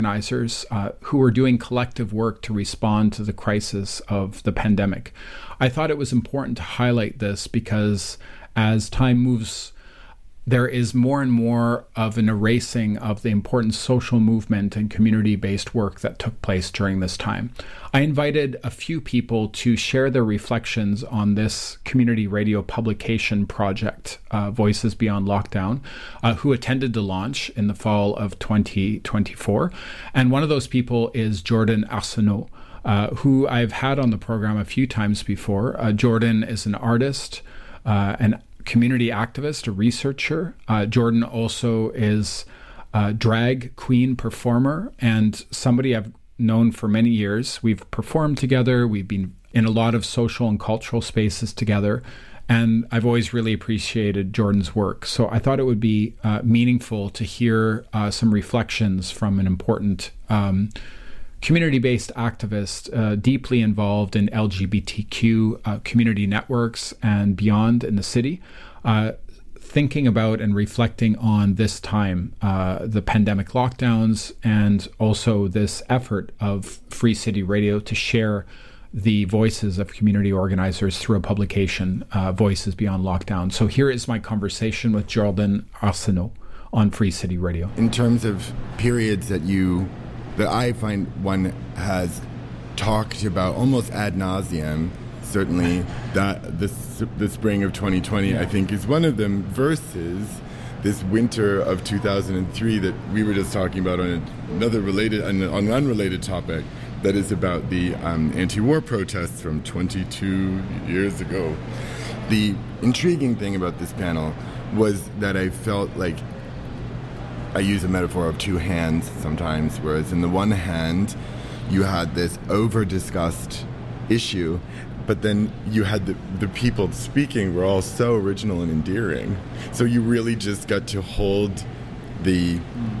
organizers who are doing collective work to respond to the crisis of the pandemic. I thought it was important to highlight this because as time moves, there is more and more of an erasing of the important social movement and community-based work that took place during this time. I invited a few people to share their reflections on this community radio publication project, Voices Beyond Lockdown, who attended the launch in the fall of 2024. And one of those people is Jordan Arsenault, who I've had on the program a few times before. Jordan is an artist, an community activist, a researcher. Jordan also is a drag queen performer and somebody I've known for many years. We've performed together. We've been in a lot of social and cultural spaces together. And I've always really appreciated Jordan's work. So I thought it would be meaningful to hear some reflections from an important community-based activist deeply involved in LGBTQ community networks and beyond in the city, thinking about and reflecting on this time, the pandemic lockdowns, and also this effort of Free City Radio to share the voices of community organizers through a publication, Voices Beyond Lockdown. So here is my conversation with Jordan Arsenault on Free City Radio. In terms of periods that I find one has talked about almost ad nauseum, certainly that the spring of 2020, I think, is one of them, versus this winter of 2003 that we were just talking about on on an unrelated topic, that is about the anti-war protests from 22 years ago. The intriguing thing about this panel was that I felt like I use a metaphor of two hands sometimes, whereas in the one hand, you had this over-discussed issue, but then you had the people speaking were all so original and endearing. So you really just got to hold the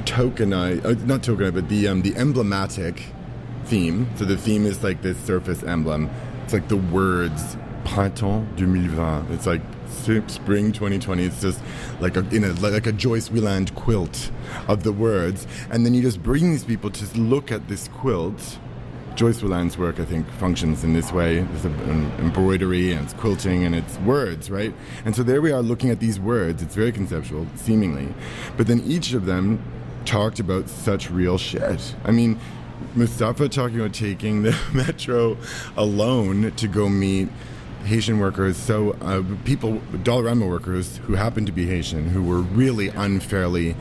the emblematic theme. So the theme is like this surface emblem. It's like the words, Printemps 2020. It's like spring 2020. It's just like a Joyce Wieland quilt of the words, and then you just bring these people to look at this quilt. Joyce Wieland's work, I think, functions in this way. There's an embroidery and it's quilting and it's words, right? And so there we are looking at these words. It's very conceptual, seemingly, but then each of them talked about such real shit. I mean, Mustafa talking about taking the metro alone to go meet Haitian workers, people, Dollarama workers who happened to be Haitian, who were really unfairly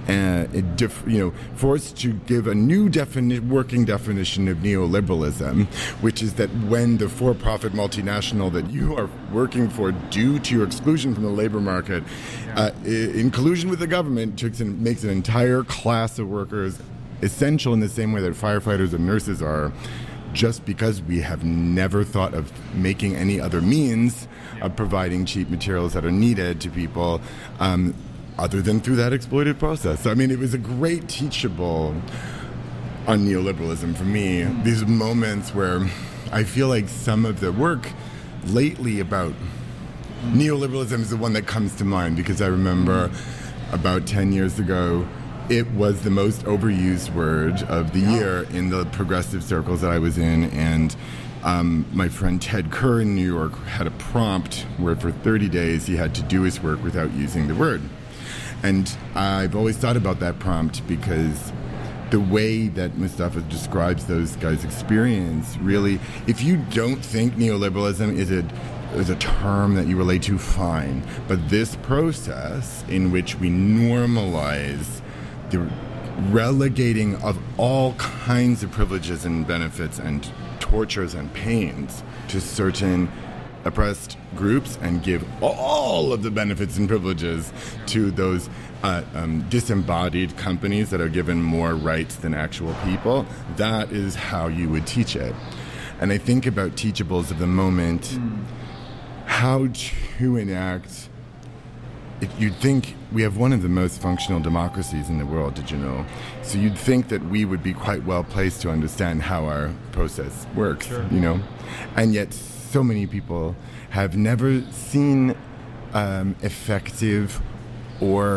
forced to give a new working definition of neoliberalism, which is that when the for-profit multinational that you are working for, due to your exclusion from the labor market, in collusion with the government, makes an entire class of workers essential in the same way that firefighters and nurses are, just because we have never thought of making any other means of providing cheap materials that are needed to people other than through that exploited process. So, I mean, it was a great teachable on neoliberalism for me. These moments where I feel like some of the work lately about neoliberalism is the one that comes to mind, because I remember about 10 years ago, it was the most overused word of the year in the progressive circles that I was in, and my friend Ted Kerr in New York had a prompt where for 30 days he had to do his work without using the word. And I've always thought about that prompt because the way that Mustafa describes those guys' experience, really, if you don't think neoliberalism is a term that you relate to, fine. But this process in which we normalize the relegating of all kinds of privileges and benefits and tortures and pains to certain oppressed groups and give all of the benefits and privileges to those disembodied companies that are given more rights than actual people, that is how you would teach it. And I think about teachables of the moment, how to enact. You'd think we have one of the most functional democracies in the world, did you know? So you'd think that we would be quite well placed to understand how our process works, you know? And yet so many people have never seen effective or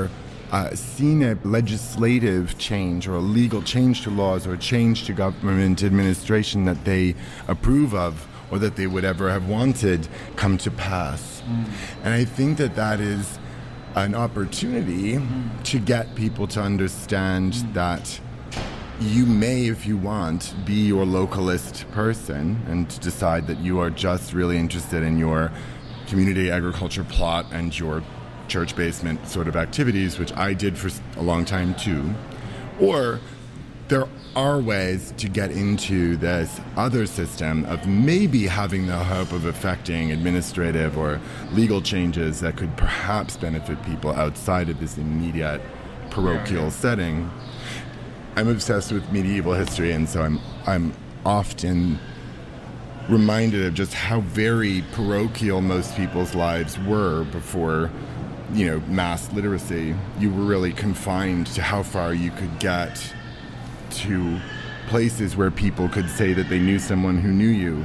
seen a legislative change or a legal change to laws or a change to government administration that they approve of or that they would ever have wanted come to pass. And I think that that is an opportunity to get people to understand that you may, if you want, be your localist person and decide that you are just really interested in your community agriculture plot and your church basement sort of activities, which I did for a long time too. Or there are ways to get into this other system of maybe having the hope of affecting administrative or legal changes that could perhaps benefit people outside of this immediate parochial setting. I'm obsessed with medieval history, and so I'm often reminded of just how very parochial most people's lives were before, mass literacy. You were really confined to how far you could get to places where people could say that they knew someone who knew you.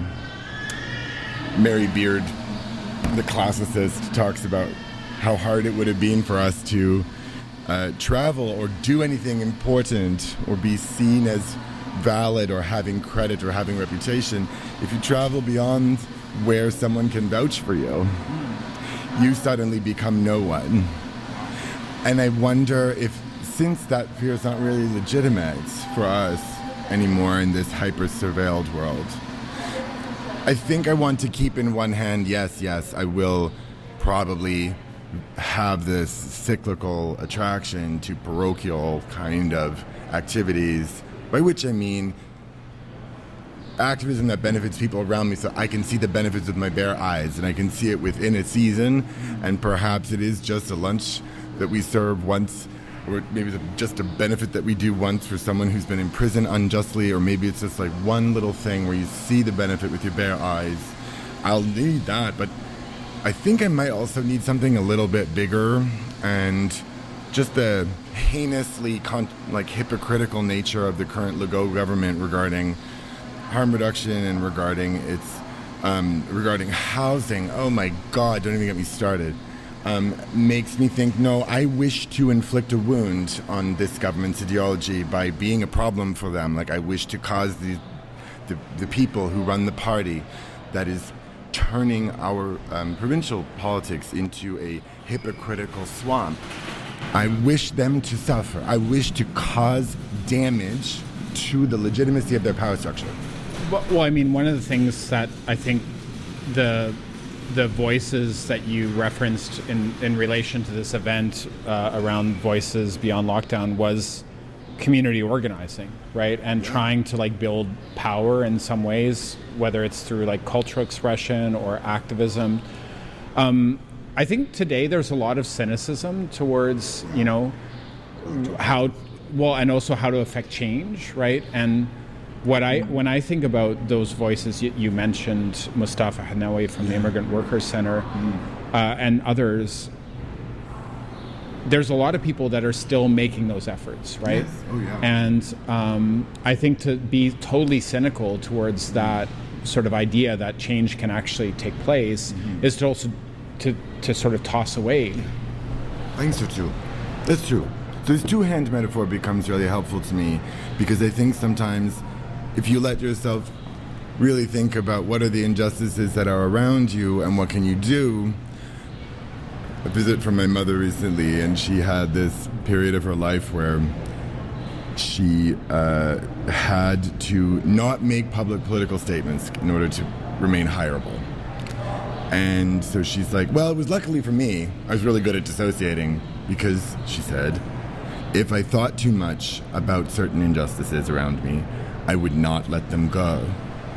Mary Beard, the classicist, talks about how hard it would have been for us to travel or do anything important or be seen as valid or having credit or having reputation. If you travel beyond where someone can vouch for you, you suddenly become no one. And I wonder if, since that fear is not really legitimate for us anymore in this hyper-surveilled world, I think I want to keep in one hand, yes, I will probably have this cyclical attraction to parochial kind of activities, by which I mean activism that benefits people around me so I can see the benefits with my bare eyes and I can see it within a season, and perhaps it is just a lunch that we serve once, or maybe it's just a benefit that we do once for someone who's been in prison unjustly, or maybe it's just like one little thing where you see the benefit with your bare eyes. I'll need that, but I think I might also need something a little bit bigger, and just the heinously hypocritical nature of the current Legault government regarding harm reduction and regarding its regarding housing. Oh my God, don't even get me started. Makes me think, no, I wish to inflict a wound on this government's ideology by being a problem for them. Like, I wish to cause the people who run the party that is turning our provincial politics into a hypocritical swamp. I wish them to suffer. I wish to cause damage to the legitimacy of their power structure. Well, I mean, one of the things that I think the voices that you referenced in relation to this event around Voices Beyond Lockdown was community organizing, right? And trying to build power in some ways, whether it's through cultural expression or activism. I think today there's a lot of cynicism towards, how to affect change, right? And when I think about those voices, you mentioned Mustafa Hanawi from the Immigrant Workers Center and others. There's a lot of people that are still making those efforts, right? Yes. Oh, yeah. And I think to be totally cynical towards that sort of idea that change can actually take place is to also to sort of toss away. I think so too. That's true. So this two-hand metaphor becomes really helpful to me, because I think sometimes if you let yourself really think about what are the injustices that are around you and what can you do. A visit from my mother recently, and she had this period of her life where she had to not make public political statements in order to remain hireable. And so she's like, well, it was luckily for me, I was really good at dissociating, because, she said, if I thought too much about certain injustices around me, I would not let them go.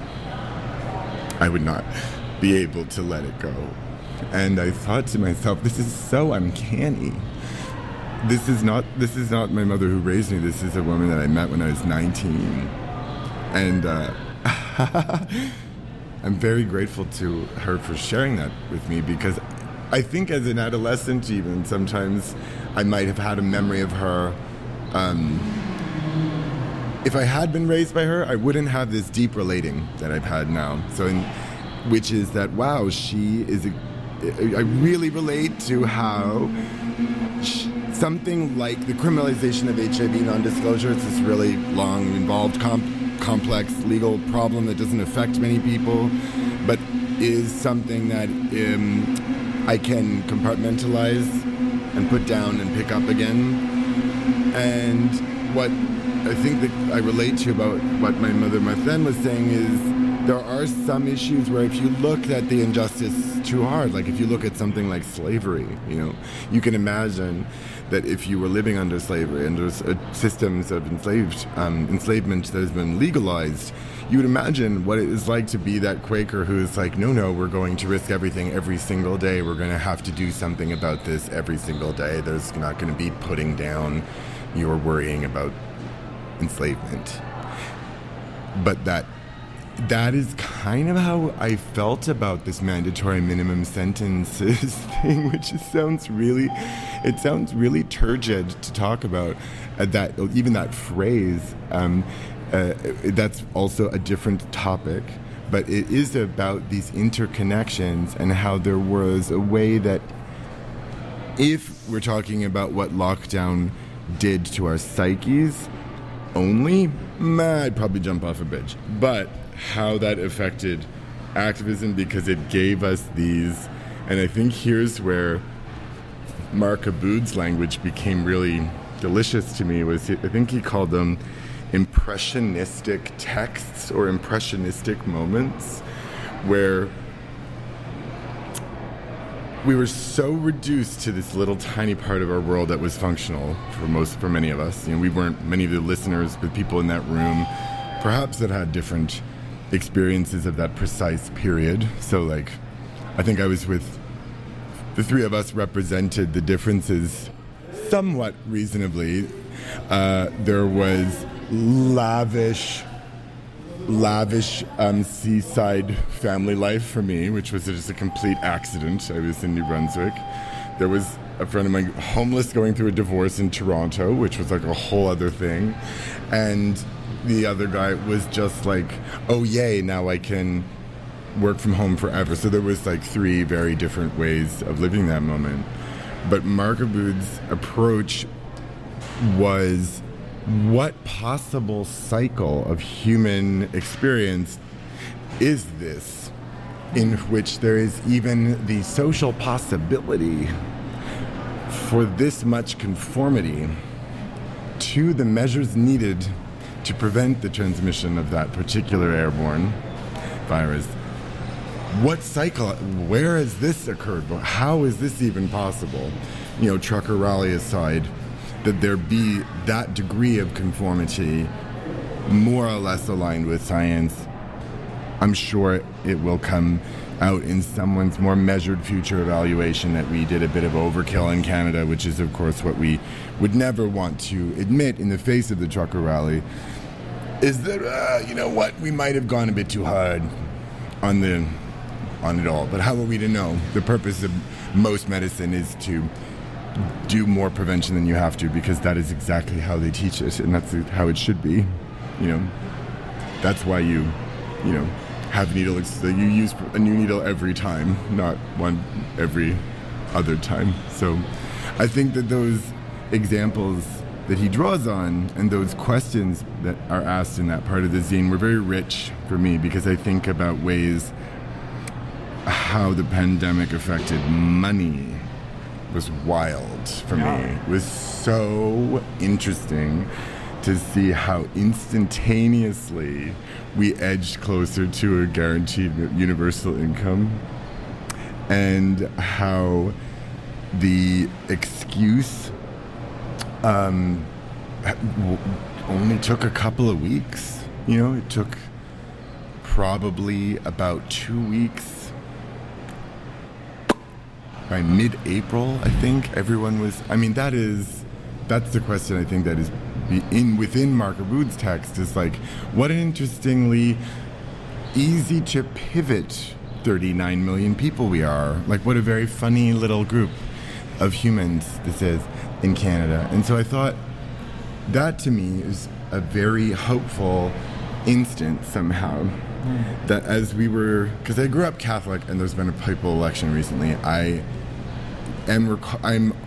I would not be able to let it go. And I thought to myself, this is so uncanny. This is not my mother who raised me. This is a woman that I met when I was 19. And I'm very grateful to her for sharing that with me, because I think as an adolescent even, sometimes I might have had a memory of her. If I had been raised by her, I wouldn't have this deep relating that I've had now. Which is that, wow, she is I really relate to how something like the criminalization of HIV non-disclosure. It's this really long, involved, complex legal problem that doesn't affect many people, but is something that I can compartmentalize and put down and pick up again. And what I think that I relate to about what my mother Marthen was saying is there are some issues where if you look at the injustice too hard, like if you look at something like slavery, you can imagine that if you were living under slavery, under systems of enslavement that has been legalized, you would imagine what it is like to be that Quaker who is like, no, we're going to risk everything every single day. We're going to have to do something about this every single day. There's not going to be putting down your worrying about enslavement. But that is kind of how I felt about this mandatory minimum sentences thing, which sounds really turgid to talk about. Even that phrase, that's also a different topic, but it is about these interconnections and how there was a way that if we're talking about what lockdown did to our psyches only, I'd probably jump off a bridge. But how that affected activism, because it gave us these, and I think here's where Mark Aboud's language became really delicious to me, I think he called them impressionistic texts or impressionistic moments, where we were so reduced to this little tiny part of our world that was functional for many of us. We weren't, many of the listeners, but people in that room, perhaps that had different experiences of that precise period. So I think I was with, the three of us represented the differences somewhat reasonably. There was lavish seaside family life for me, which was just a complete accident. I was in New Brunswick. There was a friend of mine homeless going through a divorce in Toronto, which was like a whole other thing. And the other guy was just like, oh yay, now I can work from home forever. So there was three very different ways of living that moment. But Mark Aboud's approach was, what possible cycle of human experience is this in which there is even the social possibility for this much conformity to the measures needed to prevent the transmission of that particular airborne virus? What cycle, where has this occurred? How is this even possible? Trucker rally aside, that there be that degree of conformity more or less aligned with science. I'm sure it will come out in someone's more measured future evaluation that we did a bit of overkill in Canada, which is, of course, what we would never want to admit in the face of the trucker rally, is that, we might have gone a bit too hard on it all. But how are we to know? The purpose of most medicine is to do more prevention than you have to, because that is exactly how they teach it, and that's how it should be. That's why you have needles. You use a new needle every time, not one every other time. So I think that those examples that he draws on and those questions that are asked in that part of the zine were very rich for me, because I think about ways how the pandemic affected money was wild for me. It was so interesting to see how instantaneously we edged closer to a guaranteed universal income, and how the excuse only took a couple of weeks. It took probably about 2 weeks. By mid-April, I think everyone was. That's the question I think that is within Mark Aboud's text, is what an interestingly easy to pivot 39 million people we are. What a very funny little group of humans this is in Canada. And so I thought that to me is a very hopeful instant somehow. That as we were, because I grew up Catholic and there's been a papal election recently, I'm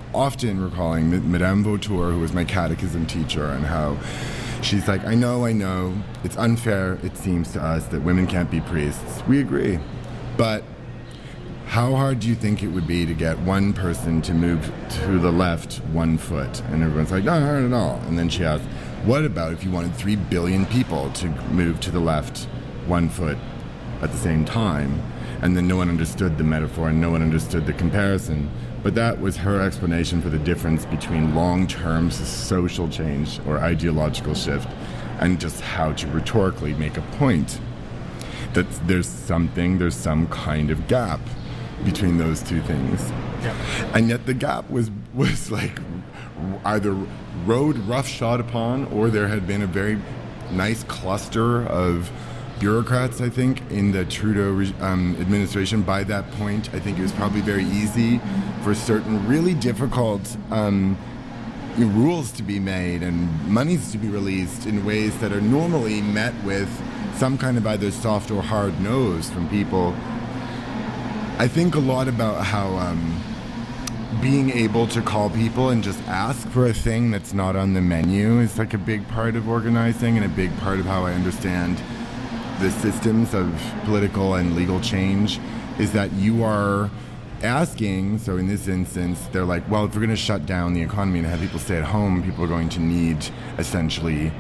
often recalling Madame Vautour, who was my catechism teacher, and how she's like, I know, it's unfair, it seems to us, that women can't be priests. We agree. But how hard do you think it would be to get one person to move to the left 1 foot? And everyone's like, not hard at all. And then she asked, what about if you wanted 3 billion people to move to the left 1 foot at the same time? And then no one understood the metaphor and no one understood the comparison. But that was her explanation for the difference between long-term social change or ideological shift and just how to rhetorically make a point. That there's some kind of gap between those two things. Yeah. And yet the gap was like either road roughshod upon, or there had been a very nice cluster of bureaucrats, I think, in the Trudeau administration. By that point, I think it was probably very easy for certain really difficult rules to be made and monies to be released in ways that are normally met with some kind of either soft or hard nose from people. I think a lot about how being able to call people and just ask for a thing that's not on the menu is like a big part of organizing and a big part of how I understand the systems of political and legal change, is that you are asking. So in this instance, they're like, well, if we're going to shut down the economy and have people stay at home, people are going to need essentially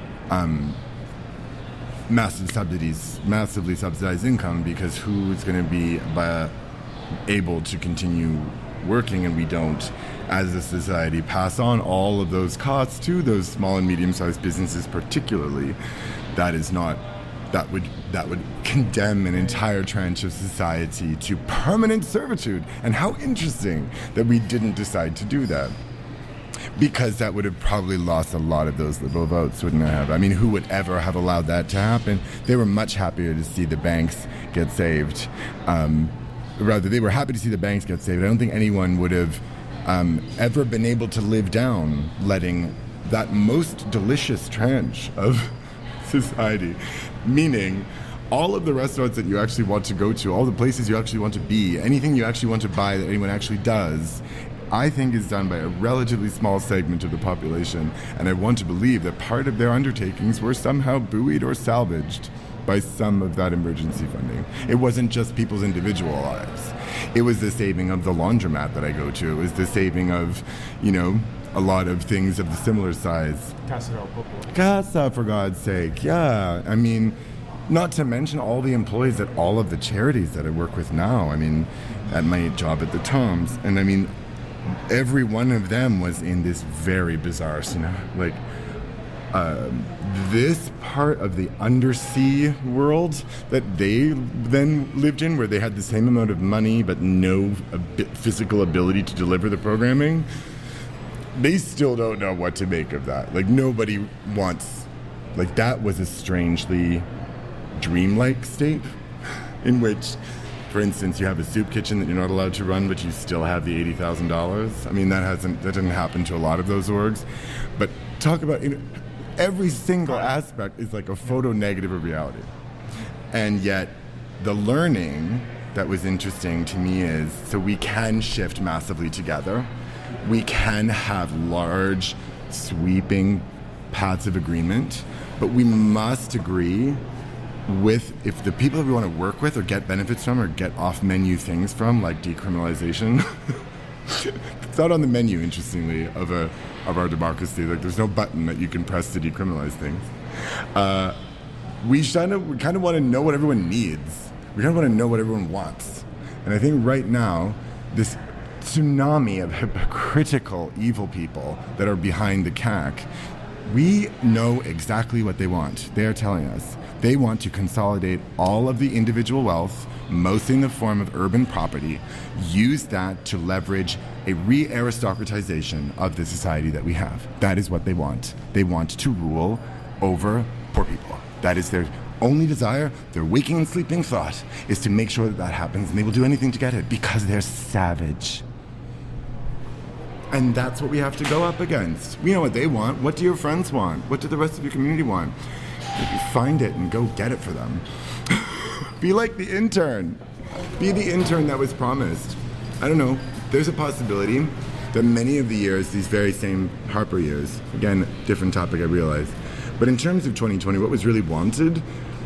massive subsidies, massively subsidized income, because who's going to be able to continue working, and we don't, as a society, pass on all of those costs to those small and medium-sized businesses particularly. That would condemn an entire tranche of society to permanent servitude. And how interesting that we didn't decide to do that. Because that would have probably lost a lot of those Liberal votes, wouldn't it have? I mean, who would ever have allowed that to happen? They were much happier to see the banks get saved. Rather, they were happy to see the banks get saved. I don't think anyone would have ever been able to live down letting that most delicious tranche of society, meaning all of the restaurants that you actually want to go to, all the places you actually want to be, anything you actually want to buy that anyone actually does, I think is done by a relatively small segment of the population. And I want to believe that part of their undertakings were somehow buoyed or salvaged by some of that emergency funding. It wasn't just people's individual lives. It was the saving of the laundromat that I go to. It was the saving of, a lot of things of the similar size. Casa, for God's sake, yeah. I mean, not to mention all the employees at all of the charities that I work with now. I mean, at my job at the Toms. And I mean, every one of them was in this very bizarre scenario. This part of the undersea world that they then lived in, where they had the same amount of money but no physical ability to deliver the programming, they still don't know what to make of that. Nobody wants... that was a strangely dreamlike state in which, for instance, you have a soup kitchen that you're not allowed to run, but you still have the $80,000. I mean, that didn't happen to a lot of those orgs. But talk about... every single aspect is like a photo negative of reality. And yet, the learning that was interesting to me is, so we can shift massively together. We can have large, sweeping paths of agreement, but we must agree with, if the people that we want to work with or get benefits from or get off-menu things from, like decriminalization, it's not on the menu, interestingly, of our democracy. There's no button that you can press to decriminalize things. We kind of want to know what everyone needs. We kind of want to know what everyone wants. And I think right now, this tsunami of hypocritical evil people that are behind the CAQ, we know exactly what they want. They are telling us they want to consolidate all of the individual wealth, mostly in the form of urban property, use that to leverage a re-aristocratization of the society that we have. That is what they want. They want to rule over poor people. That is their only desire. Their waking and sleeping thought is to make sure that that happens, and they will do anything to get it because they're savage. And that's what we have to go up against. We know what they want. What do your friends want? What do the rest of your community want? Find it and go get it for them. Be like the intern. Be the intern that was promised. I don't know. There's a possibility that many of the years, these very same Harper years, again, different topic I realize, but in terms of 2020, what was really wanted,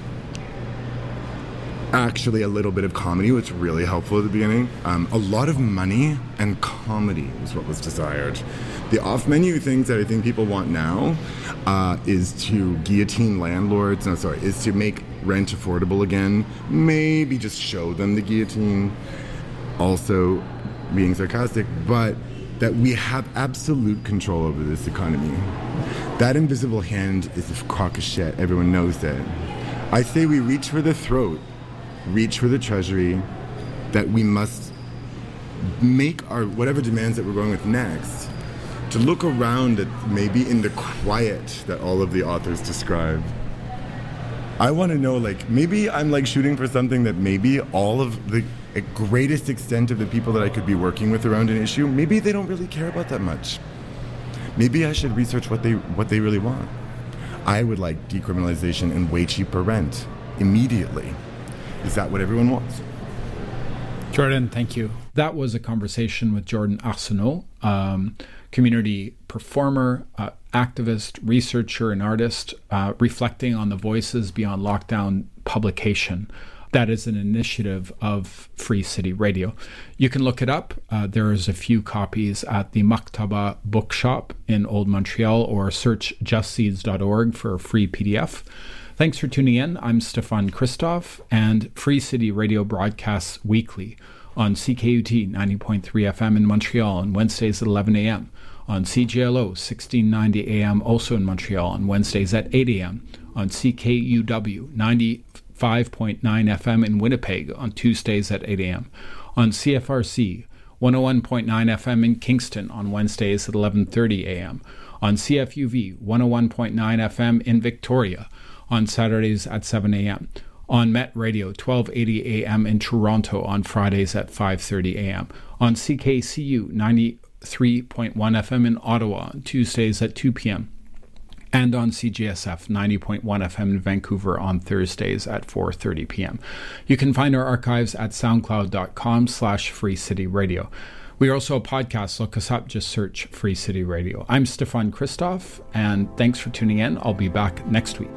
actually a little bit of comedy was really helpful at the beginning. A lot of money and comedy is what was desired. The off-menu things that I think people want now is to guillotine landlords, is to make rent affordable again, maybe just show them the guillotine, also being sarcastic, but that we have absolute control over this economy. That invisible hand is a crock of shit, everyone knows that. I say we reach for the throat, reach for the treasury, that we must make our whatever demands that we're going with next, to look around at maybe in the quiet that all of the authors describe. I want to know, maybe I'm shooting for something that maybe all of the greatest extent of the people that I could be working with around an issue, maybe they don't really care about that much. Maybe I should research what they really want. I would like decriminalization and way cheaper rent immediately. Is that what everyone wants? Jordan, thank you. That was a conversation with Jordan Arsenault, community performer, activist, researcher, and artist, reflecting on the Voices Beyond Lockdown publication. That is an initiative of Free City Radio. You can look it up. There is a few copies at the Maktaba Bookshop in Old Montreal, or search justseeds.org for a free PDF. Thanks for tuning in. I'm Stefan Christoff, and Free City Radio broadcasts weekly on CKUT 90.3 FM in Montreal on Wednesdays at 11 a.m., on CJLO 1690 AM also in Montreal on Wednesdays at 8 a.m., on CKUW 95.9 FM in Winnipeg on Tuesdays at 8 a.m., on CFRC 101.9 FM in Kingston on Wednesdays at 11:30 a.m., on CFUV 101.9 FM in Victoria on Saturdays at 7 a.m., on Met Radio 1280 a.m. in Toronto on Fridays at 5:30 a.m., on CKCU 93.1 FM in Ottawa on Tuesdays at 2 p.m., and on CJSF 90.1 FM in Vancouver on Thursdays at 4:30 p.m. You can find our archives at soundcloud.com/Free City Radio. We are also a podcast. Look us up. Just search Free City Radio. I'm Stefan Christoff, and thanks for tuning in. I'll be back next week.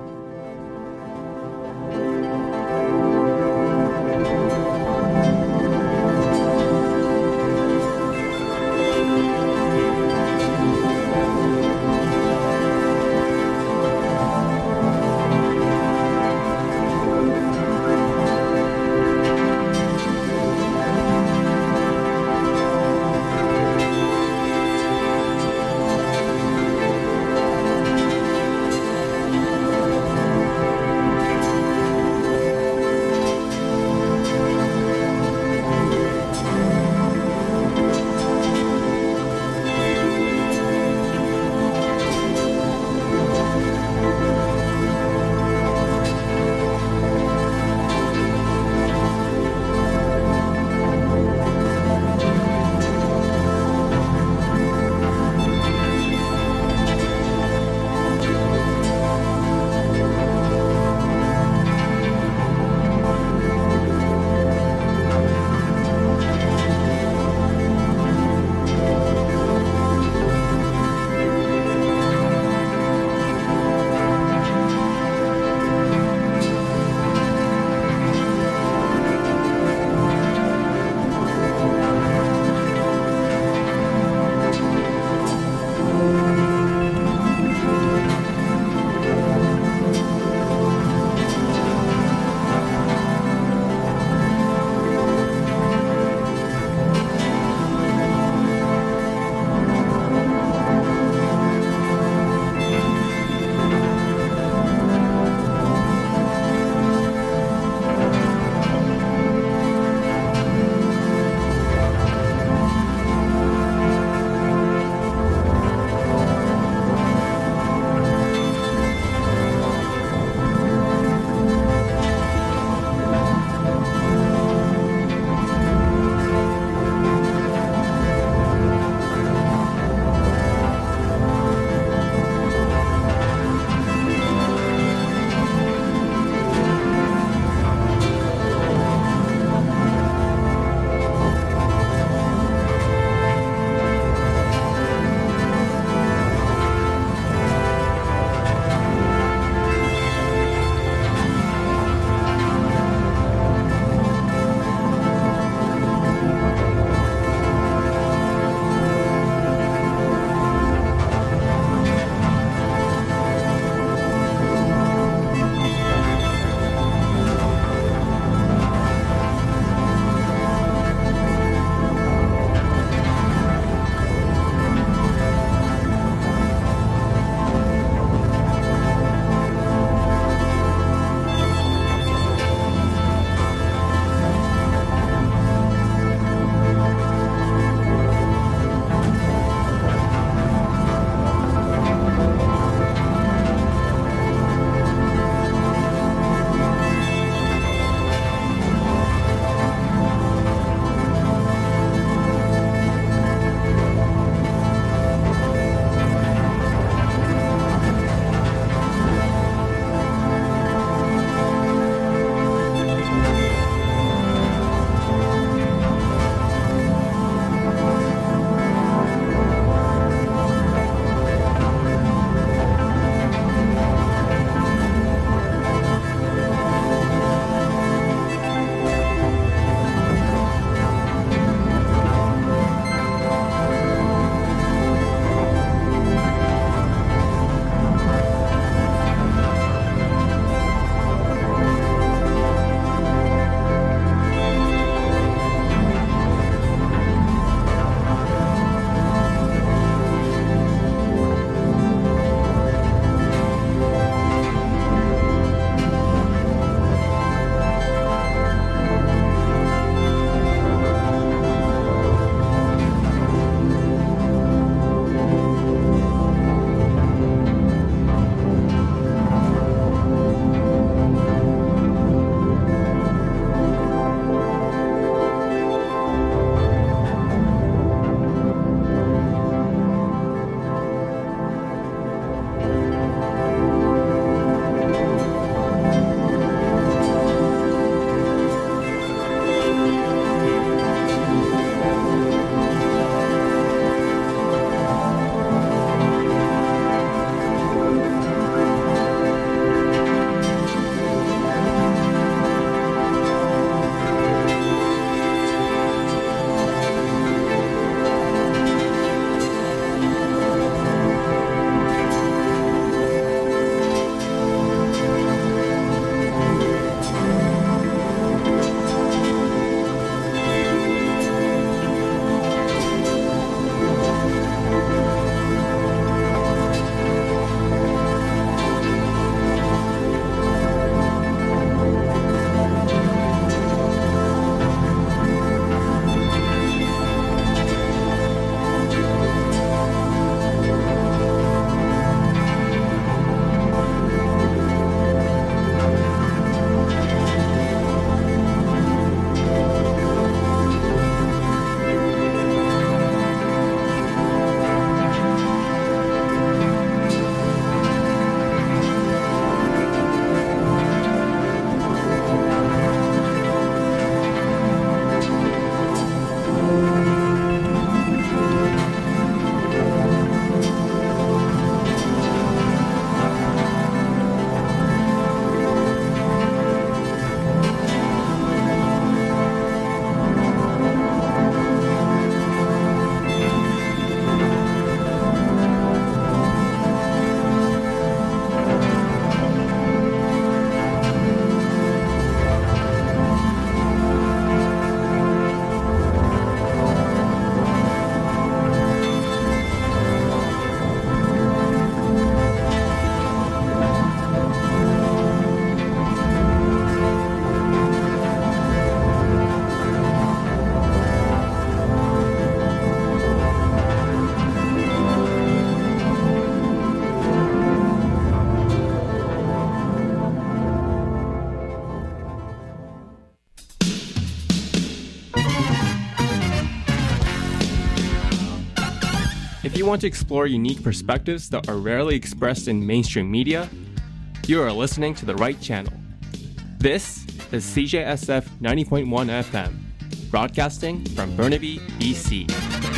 If you want to explore unique perspectives that are rarely expressed in mainstream media, you are listening to the right channel. This is CJSF 90.1 FM, broadcasting from Burnaby, BC.